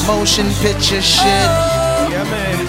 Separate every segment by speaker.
Speaker 1: motion picture shit.
Speaker 2: Yeah, man.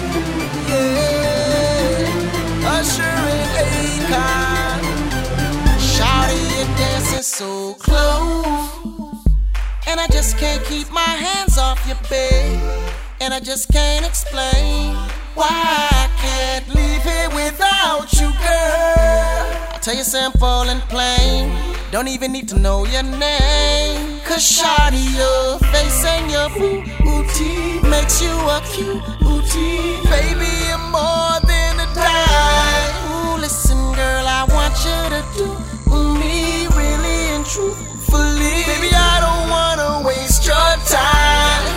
Speaker 1: Yeah. Usher and Akon. Shawty, you're dancing so close, and I just can't keep my hands off your bed. And I just can't explain why I can't leave here without you, girl. I'll tell you simple and plain, don't even need to know your name. Cause shawty, your face and your booty makes you a cutie. Baby, you're more than a dime. Ooh, listen girl, I want you to do me really and truthfully. Baby, I don't wanna waste your time.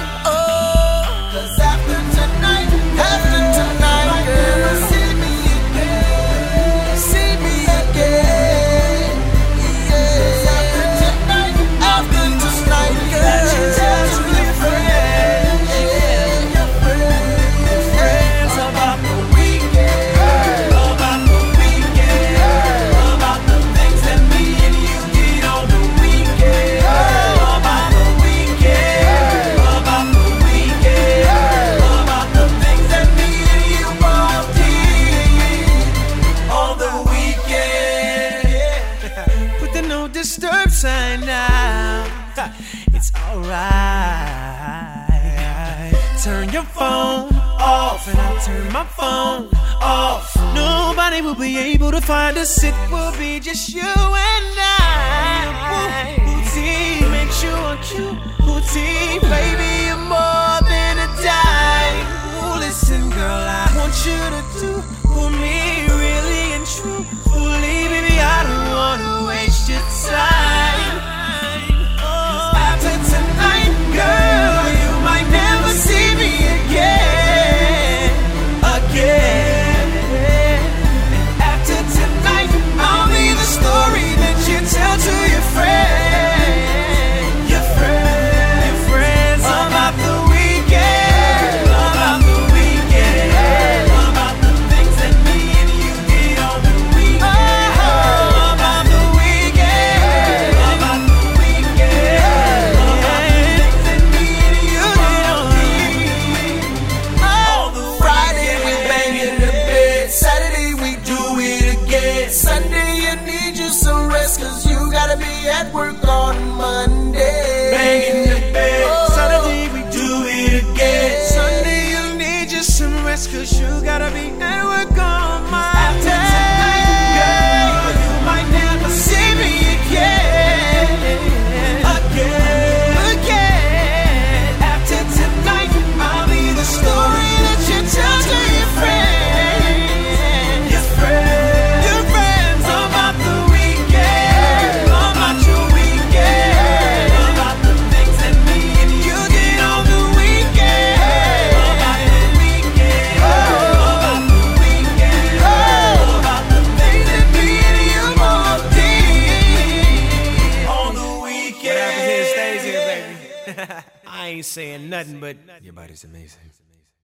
Speaker 2: Disturb sign now. It's alright. Turn your phone off and I'll turn my phone off. Nobody will be able to find us. It will be just you and I. Booty makes you a cutie. Baby, you're more than a dime. Ooh, listen girl, I want you to do for me really and truthfully. Baby, I don't wanna waste your time. After tonight, girl, you might never see me again. And after tonight, I'll be the story that you tell to your friends. Your friends about the weekend. About the weekend. About the things that me and you did on the weekend. About the weekend. About the weekend. About the things that me and you did on the weekend.
Speaker 1: Oh, Friday we bang in the bed, Saturday we do it again. Sunday you need you some rest, cause you gotta be at work on Monday.
Speaker 2: Bang in the bed, Saturday we do it again. Sunday you need you some rest, cause you gotta be at work on Monday. After tonight, girl, you might never see me again. After tonight, I'll be the story that you tell to your friends. Your friends about the weekend. About your weekend. About the things that me and you did on the weekend. About the weekend. About the weekend. About the things that me and you both did on the weekend. Whatever here stays here, baby. I ain't saying nothing, but your body's amazing.